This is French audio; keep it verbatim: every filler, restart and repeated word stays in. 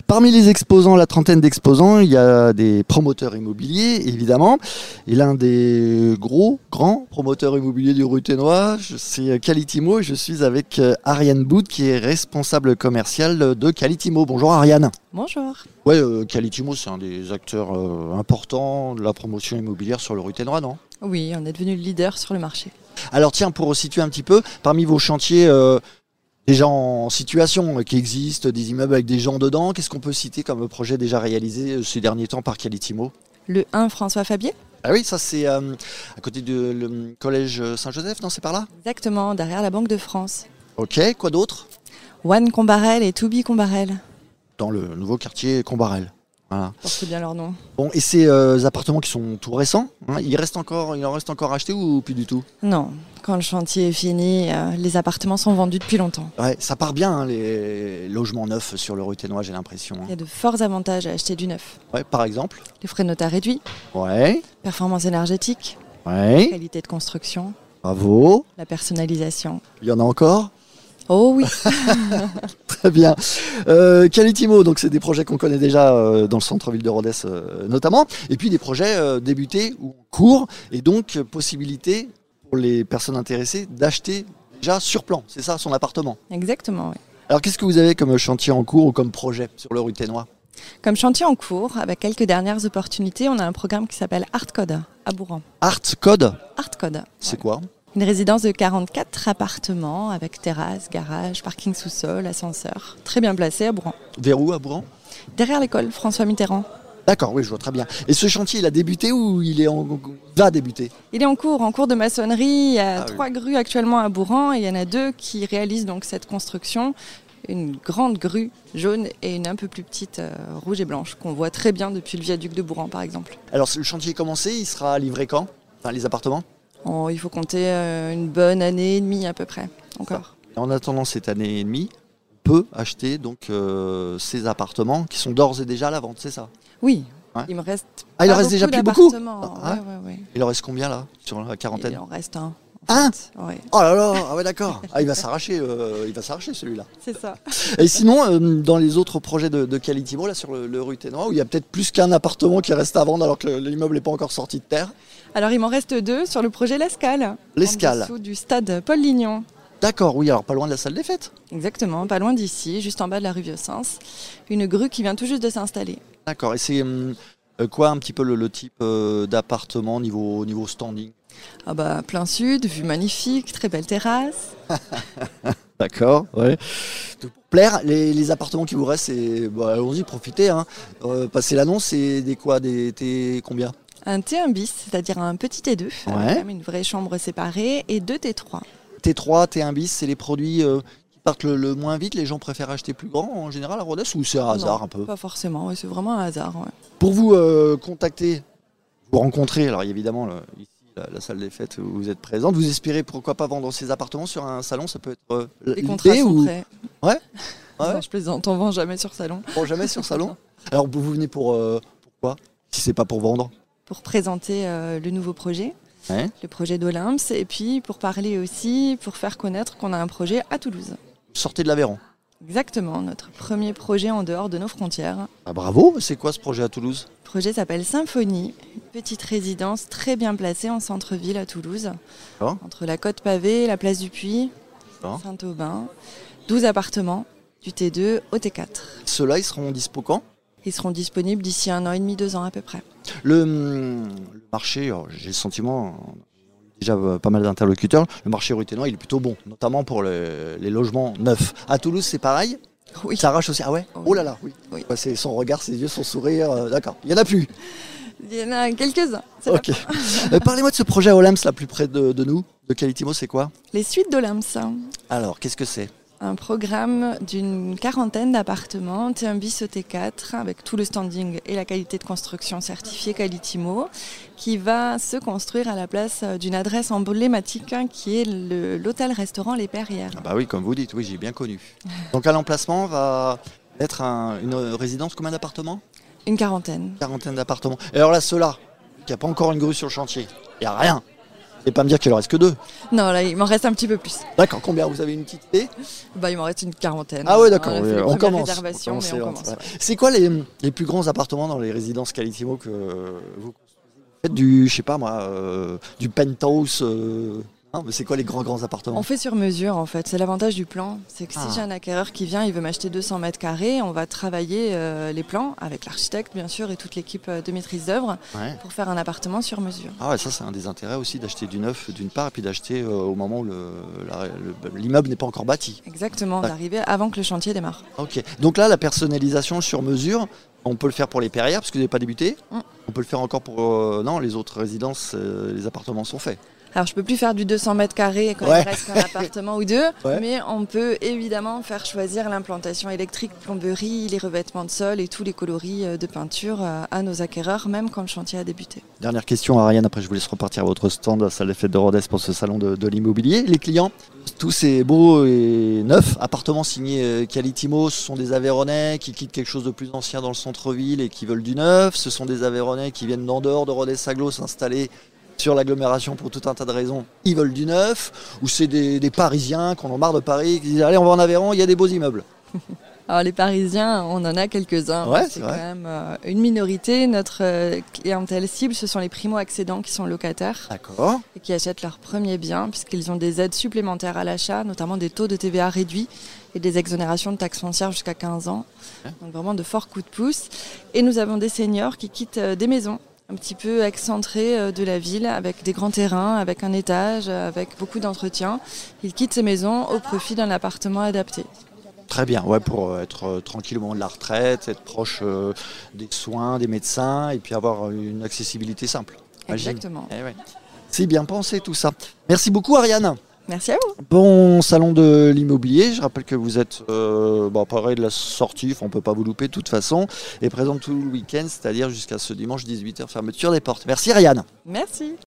Parmi les exposants, la trentaine d'exposants, il y a des promoteurs immobiliers, évidemment. Et l'un des gros, grands promoteurs immobiliers du Ruthénois, c'est Qualitimo. Je suis avec Ariane Boud, qui est responsable commerciale de Qualitimo. Bonjour Ariane. Bonjour. Ouais, euh, Qualitimo, c'est un des acteurs euh, importants de la promotion immobilière sur le Ruthénois, non ? Oui, on est devenu le leader sur le marché. Alors tiens, pour situer un petit peu, parmi vos chantiers euh, déjà en situation euh, qui existent, des immeubles avec des gens dedans, qu'est-ce qu'on peut citer comme projet déjà réalisé euh, ces derniers temps par Qualitimo ? Le un François Fabier. Ah oui, ça c'est euh, à côté du collège Saint-Joseph, non, c'est par là ? Exactement, derrière la Banque de France. Ok, quoi d'autre ? One Combarel et To Be Combarel. Dans le nouveau quartier Combarel. Voilà. Portez bien leur nom. Bon, et ces euh, appartements qui sont tout récents, hein, il, reste encore, il en reste encore à acheter ou plus du tout ? Non, quand le chantier est fini, euh, les appartements sont vendus depuis longtemps. Ouais, ça part bien, hein, les logements neufs sur le Ruthénois, j'ai l'impression. Hein. Il y a de forts avantages à acheter du neuf. Ouais, par exemple ? Les frais de notaire réduits, Ouais. performance énergétique, Ouais. qualité de construction, Bravo. la personnalisation. Il y en a encore ? Oh oui. Très bien. Euh, Qualitimo, donc c'est des projets qu'on connaît déjà euh, dans le centre-ville de Rodez euh, notamment, et puis des projets euh, débutés ou en cours, et donc euh, possibilité pour les personnes intéressées d'acheter déjà sur plan, c'est ça, son appartement. Exactement, oui. Alors qu'est-ce que vous avez comme chantier en cours ou comme projet sur le Ruthénois ? Comme chantier en cours, avec quelques dernières opportunités, on a un programme qui s'appelle Artcode à Bourran. Art Code, Artcode. c'est quoi ? Une résidence de quarante-quatre appartements avec terrasse, garage, parking sous-sol, ascenseur. Très bien placé à Bourran. Vers où à Bourran ? Derrière l'école François Mitterrand. D'accord, oui, je vois très bien. Et ce chantier, il a débuté ou il est en... va débuter ? Il est en cours, en cours de maçonnerie. Il y a Ah, trois oui. grues actuellement à Bourran et il y en a deux qui réalisent donc cette construction. Une grande grue jaune et une un peu plus petite euh, rouge et blanche qu'on voit très bien depuis le viaduc de Bourran par exemple. Alors le chantier est commencé, il sera livré quand ? Enfin les appartements ? Oh, il faut compter euh, une bonne année et demie à peu près encore. En attendant cette année et demie, on peut acheter donc euh, ces appartements qui sont d'ores et déjà à la vente, c'est ça ? Oui, ouais. Il me reste. Ah, il en reste déjà plus beaucoup ? Ah, ouais, ouais, ouais. Il en reste combien là sur la quarantaine ? Il en reste un. Un ? Ouais. Oh là là, ah ouais d'accord. Ah, il va s'arracher, euh, il va s'arracher celui-là. C'est ça. Et sinon, euh, dans les autres projets de, de Qualitimo, là sur le, le Ruthénois, où il y a peut-être plus qu'un appartement qui reste à vendre alors que le, l'immeuble n'est pas encore sorti de terre. Alors il m'en reste deux sur le projet L'Escale. L'Escale. En dessous du stade Paul Lignon. D'accord, oui, alors pas loin de la salle des fêtes. Exactement, pas loin d'ici, juste en bas de la rue Vieux-Sens. Une grue qui vient tout juste de s'installer. D'accord, et c'est euh, quoi un petit peu le, le type euh, d'appartement niveau, niveau standing ? Ah bah plein sud, vue magnifique, très belle terrasse. D'accord, ouais. Pour plaire, les, les appartements qui vous restent, c'est, bah, allons-y, profitez. Hein. Euh, passez l'annonce, c'est des quoi, des T combien ? Un T un bis, c'est-à-dire un petit T deux, ouais. avec même une vraie chambre séparée, et deux T trois. T trois, T un bis, c'est les produits euh, qui partent le, le moins vite. Les gens préfèrent acheter plus grand en général à Rodez ou c'est un hasard non, un peu ? Pas forcément, ouais, c'est vraiment un hasard. Ouais. Pour vous euh, contacter, vous rencontrer, alors évidemment le, ici la, la salle des fêtes où vous êtes présente, vous espérez pourquoi pas vendre ces appartements sur un salon, ça peut être euh, les contrats sont ou... prêts. Ouais, ouais. Non, je plaisante, on vend jamais sur salon. Bon, jamais sur salon. Alors vous venez pour euh, pourquoi ? Si c'est pas pour vendre ? Pour présenter euh, le nouveau projet, ouais. le projet d'Olymps, et puis pour parler aussi, pour faire connaître qu'on a un projet à Toulouse. Sortez de l'Aveyron. Exactement, notre premier projet en dehors de nos frontières. Ah, bravo, c'est quoi ce projet à Toulouse ? Le projet s'appelle Symphonie, une petite résidence très bien placée en centre-ville à Toulouse, oh. entre la Côte Pavée, la place du Puy, oh. Saint-Aubin, douze appartements, du T deux au T quatre. Ceux-là, ils seront dispo quand ? Ils seront disponibles d'ici un an et demi, deux ans à peu près. Le, le marché, j'ai le sentiment, déjà pas mal d'interlocuteurs, le marché ruthénois il est plutôt bon, notamment pour le, les logements neufs. À Toulouse c'est pareil ? Oui. Ça arrache aussi ? Ah ouais ? Oui. Oh là là, oui. oui. Ouais, c'est son regard, ses yeux, son sourire, euh, d'accord. Il n'y en a plus ? Il y en a quelques-uns. Ok. euh, parlez-moi de ce projet à Olymps, là, plus près de, de nous, de Qualitimo, c'est quoi ? Les suites d'Olymps. Alors, qu'est-ce que c'est ? Un programme d'une quarantaine d'appartements, T un bis au T quatre, avec tout le standing et la qualité de construction certifiée Qualitimo, qui va se construire à la place d'une adresse emblématique qui est le, l'hôtel-restaurant Les Perrières. Ah bah oui, comme vous dites, oui, j'ai bien connu. Donc à l'emplacement va être un, une résidence, combien d'appartements ? Une quarantaine. Une quarantaine d'appartements. Et alors là, ceux-là, qui n'a pas encore une grue sur le chantier, il n'y a rien. Et pas me dire qu'il en reste que deux. Non, là, il m'en reste un petit peu plus. D'accord, combien? Vous avez une petite idée? Bah, il m'en reste une quarantaine. Ah ouais, d'accord, On, a oui, fait les on premières commence. réservations, On mais commence, on commence. ouais. Ouais. C'est quoi les, les plus grands appartements dans les résidences Qualitimo que vous faites du, je sais pas moi, euh, du penthouse euh, hein, mais c'est quoi les grands grands appartements? On fait sur mesure en fait, c'est l'avantage du plan. C'est que si Ah. j'ai un acquéreur qui vient, il veut m'acheter deux cents mètres carrés, on va travailler euh, les plans avec l'architecte bien sûr et toute l'équipe euh, de maîtrise d'œuvre Ouais. pour faire un appartement sur mesure. Ah ouais, ça c'est un des intérêts aussi d'acheter du neuf d'une part et puis d'acheter euh, au moment où le- la- le- l'immeuble n'est pas encore bâti. Exactement, Ouais. d'arriver avant que le chantier démarre. Ok. Donc là, la personnalisation sur mesure, on peut le faire pour les perrières parce que vous n'avez pas débuté. Mm. On peut le faire encore pour euh, non, les autres résidences, euh, les appartements sont faits. Alors je peux plus faire du deux cents mètres carrés quand Ouais. il reste un appartement ou deux, Ouais. mais on peut évidemment faire choisir l'implantation électrique, plomberie, les revêtements de sol et tous les coloris euh, de peinture euh, à nos acquéreurs, même quand le chantier a débuté. Dernière question, Ariane, après je vous laisse repartir à votre stand à salle des fêtes de Rodez pour ce salon de, de l'immobilier. Les clients, tous ces beaux et neufs appartements signés euh, Qualitimo, ce sont des Aveyronnais qui quittent quelque chose de plus ancien dans le centre-ville et qui veulent du neuf. Ce sont des Aveyronnais qui viennent d'en dehors de Rodez-Saglo s'installer sur l'agglomération pour tout un tas de raisons. Ils veulent du neuf. Ou c'est des, des Parisiens qui en ont marre de Paris, qui disent allez on va en Aveyron, il y a des beaux immeubles. Alors les Parisiens, on en a quelques-uns, Ouais, c'est c'est quand vrai. même euh, une minorité. Notre euh, clientèle cible, ce sont les primo-accédants qui sont locataires D'accord. et qui achètent leur premier bien puisqu'ils ont des aides supplémentaires à l'achat, notamment des taux de T V A réduits et des exonérations de taxes foncières jusqu'à quinze ans. Ouais. Donc vraiment de forts coups de pouce. Et nous avons des seniors qui quittent euh, des maisons un petit peu excentrées euh, de la ville, avec des grands terrains, avec un étage, euh, avec beaucoup d'entretien. Ils quittent ces maisons au profit d'un appartement adapté. Très bien, ouais, pour euh, être euh, tranquille au moment de la retraite, être proche euh, des soins, des médecins et puis avoir une accessibilité simple. Imagine. Exactement. Eh ouais. C'est bien pensé tout ça. Merci beaucoup Ariane. Merci à vous. Bon salon de l'immobilier, je rappelle que vous êtes euh, bon, pareil de la sortie, on ne peut pas vous louper de toute façon, et présente tout le week-end, c'est-à-dire jusqu'à ce dimanche dix-huit heures, fermeture des portes. Merci Ariane. Merci.